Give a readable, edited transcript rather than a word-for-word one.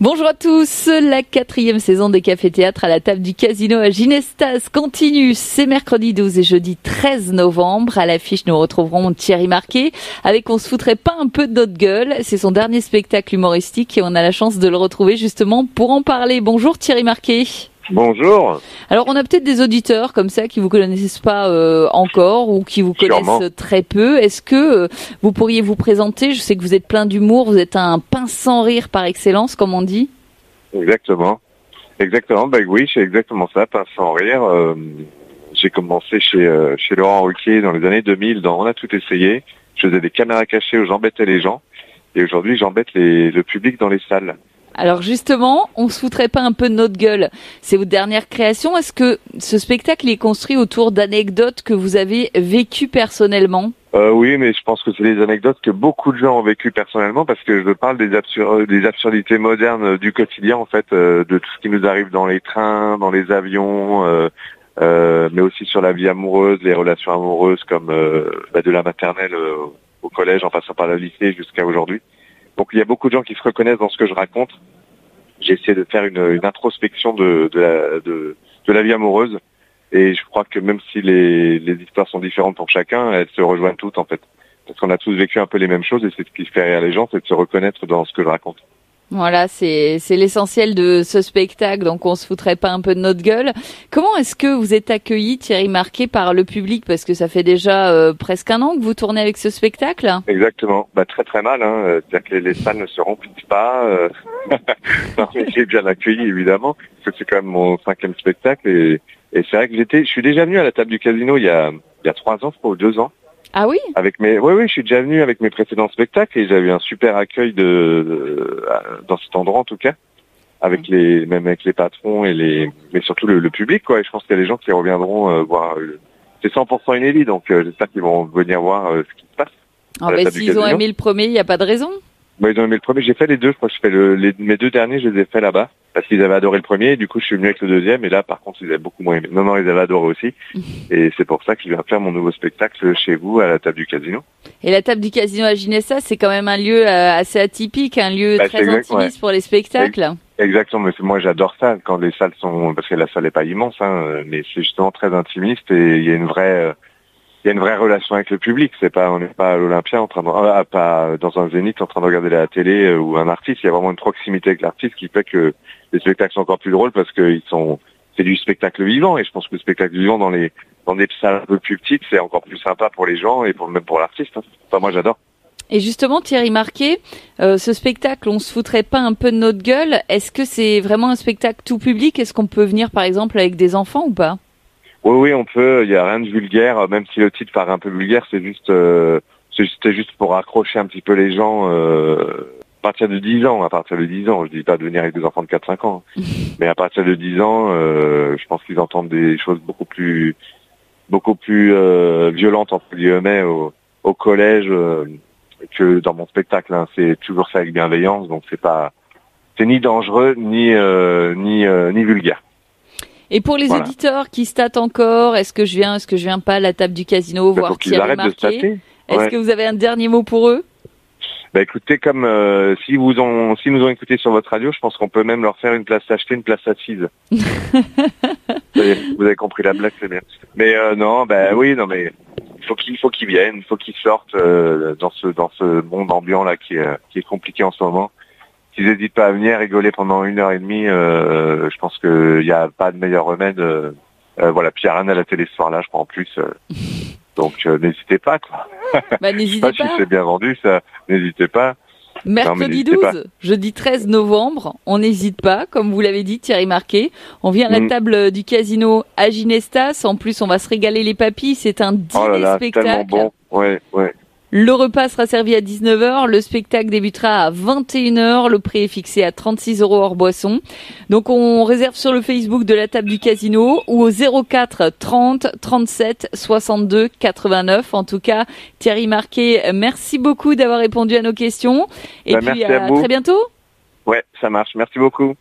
Bonjour à tous, la 4e saison des Cafés Théâtres à la table du Casino à Ginestas continue. C'est mercredi 12 et jeudi 13 novembre. À l'affiche, nous retrouverons Thierry Marquet avec On se foutrait pas un peu de notre gueule. C'est son dernier spectacle humoristique et on a la chance de le retrouver justement pour en parler. Bonjour Thierry Marquet. Bonjour. Alors on a peut-être des auditeurs comme ça qui vous connaissent pas encore ou qui vous connaissent très peu. Est-ce que vous pourriez vous présenter? Je sais que vous êtes plein d'humour, vous êtes un pince sans rire par excellence, comme on dit. Exactement. Oui, c'est exactement ça, pince sans rire. J'ai commencé chez Laurent Ruquier dans les années 2000 dans On a tout essayé. Je faisais des caméras cachées où j'embêtais les gens et aujourd'hui j'embête le public dans les salles. Alors justement, on se foutrait pas un peu de notre gueule. C'est votre dernière création. Est-ce que ce spectacle est construit autour d'anecdotes que vous avez vécues personnellement? Oui, mais je pense que c'est des anecdotes que beaucoup de gens ont vécues personnellement parce que je parle des absurdités modernes du quotidien, en fait, de tout ce qui nous arrive dans les trains, dans les avions, mais aussi sur la vie amoureuse, les relations amoureuses comme de la maternelle au collège en passant par le lycée jusqu'à aujourd'hui. Donc il y a beaucoup de gens qui se reconnaissent dans ce que je raconte. J'ai essayé de faire une introspection de la vie amoureuse et je crois que même si les histoires sont différentes pour chacun, elles se rejoignent toutes en fait. Parce qu'on a tous vécu un peu les mêmes choses et c'est ce qui fait rire les gens, c'est de se reconnaître dans ce que je raconte. Voilà, c'est l'essentiel de ce spectacle, donc on se foutrait pas un peu de notre gueule. Comment est-ce que vous êtes accueilli, Thierry Marquet, par le public? Parce que ça fait déjà presque un an que vous tournez avec ce spectacle. Exactement, très très mal, hein. C'est-à-dire que les salles ne se remplissent pas. Non, mais j'ai bien accueilli évidemment, parce que c'est quand même mon 5e spectacle et c'est vrai que je suis déjà venu à la table du Casino il y a 3 ans, je crois, ou 2 ans. Ah oui? Oui, je suis déjà venu avec mes précédents spectacles et j'avais un super accueil dans cet endroit en tout cas, même avec les patrons mais surtout le public quoi. Et je pense qu'il y a des gens qui reviendront voir. C'est 100% inédit, donc j'espère qu'ils vont venir voir ce qui se passe. S'ils ont aimé le premier, il n'y a pas de raison. Ils ont aimé le premier. J'ai fait les deux. Je crois que mes 2 derniers, je les ai fait là-bas parce qu'ils avaient adoré le premier. Et du coup, je suis venu avec le deuxième. Et là, par contre, ils avaient beaucoup moins aimé. Non, ils avaient adoré aussi. Et c'est pour ça que je viens faire mon nouveau spectacle chez vous à la table du Casino. Et la table du Casino à Ginestas, c'est quand même un lieu assez atypique, un lieu très intimiste pour les spectacles. Exactement. Mais moi, j'adore ça quand les salles sont, parce que la salle n'est pas immense, hein, mais c'est justement très intimiste et il y a une vraie relation avec le public. On n'est pas à l'Olympia pas dans un zénith en train de regarder la télé ou un artiste. Il y a vraiment une proximité avec l'artiste qui fait que les spectacles sont encore plus drôles parce que c'est du spectacle vivant et je pense que le spectacle vivant dans des salles un peu plus petites, c'est encore plus sympa pour les gens et même pour l'artiste. Hein. Enfin, moi, j'adore. Et justement, Thierry Marquet, ce spectacle, on se foutrait pas un peu de notre gueule. Est-ce que c'est vraiment un spectacle tout public? Est-ce qu'on peut venir, par exemple, avec des enfants ou pas? Oui, on peut. Il y a rien de vulgaire, même si le titre paraît un peu vulgaire. C'était juste pour accrocher un petit peu les gens. À partir de 10 ans, je dis pas de venir avec des enfants de 4-5 ans, mais à partir de 10 ans, je pense qu'ils entendent des choses beaucoup plus violentes entre guillemets au collège que dans mon spectacle. Hein. C'est toujours ça avec bienveillance, donc c'est ni dangereux ni vulgaire. Et pour les auditeurs qui statent encore, est-ce que je viens pas à la table du Casino voir Thierry Marquet? Est-ce que vous avez un dernier mot pour eux? Écoutez, comme s'ils nous ont écoutés sur votre radio, je pense qu'on peut même leur faire une place assise. Vous avez compris la blague, c'est bien. Mais mais il faut qu'ils viennent, il faut qu'ils sortent dans ce monde ambiant là qui est compliqué en ce moment. Qu'ils n'hésitent pas à venir rigoler pendant 1h30, je pense qu'il n'y a pas de meilleur remède. Puis il n'y a rien à la télé ce soir-là, je crois en plus. Donc n'hésitez pas, quoi. N'hésitez pas. Je sais pas si c'est bien vendu, ça. N'hésitez pas. Mercredi 12, jeudi 13 novembre, on n'hésite pas, comme vous l'avez dit, Thierry Marquet. On vient à la table du Casino à Ginestas. En plus, on va se régaler les papilles. C'est un dîner spectacle. Tellement bon. Ouais. Le repas sera servi à 19h, le spectacle débutera à 21h, le prix est fixé à 36 € hors boisson. Donc on réserve sur le Facebook de la table du Casino ou au 04 30 37 62 89. En tout cas, Thierry Marquet, merci beaucoup d'avoir répondu à nos questions et puis à très bientôt. Ouais, ça marche. Merci beaucoup.